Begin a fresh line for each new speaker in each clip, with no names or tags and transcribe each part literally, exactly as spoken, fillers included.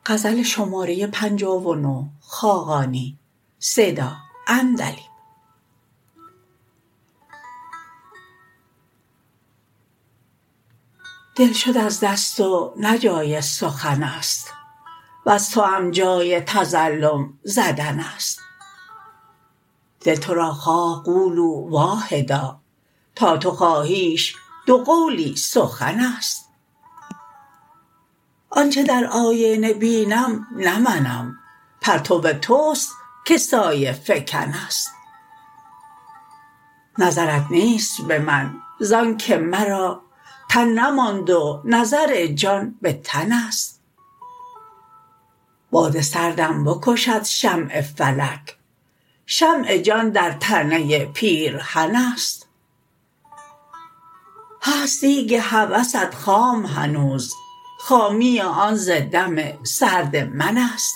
غزل شماره پنجاه و نه خاقانی صدا عندلیب. دل شد از دست و نه جای سخن است، وز توام جای تظلم زدن است. دل تو را خواه قولوا واحدا، تا تو خواهیش دو قولی سخن است. آنچه در آینه بینم نه منم، پرتو توست که سایه فکن است. نظرت نیست به من زانکه مرا تن نماند و نظر جان به تن است. باد سردم بکشد شمع فلک، شمع جان در تنه پیرهن است. هست دیگ هوست خام هنوز، خامی آن ز دم سرد من است.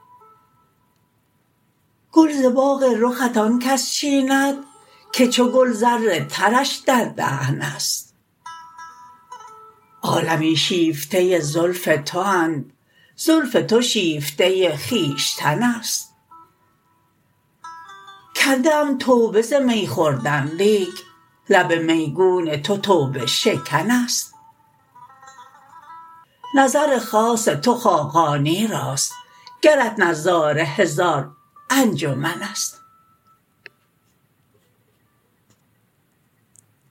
گل ز باغ رخت آن کس چیند، که چو گل زر ترش در دهن است. عالمی شیفته زلف تواند، زلف تو شیفته خویشتن است. کرده ام توبه ز می خوردن، لیک لب میگون تو توبه شکن است. نظر خاص تو خاقانی راست، گرت نظاره هزار انجمن است.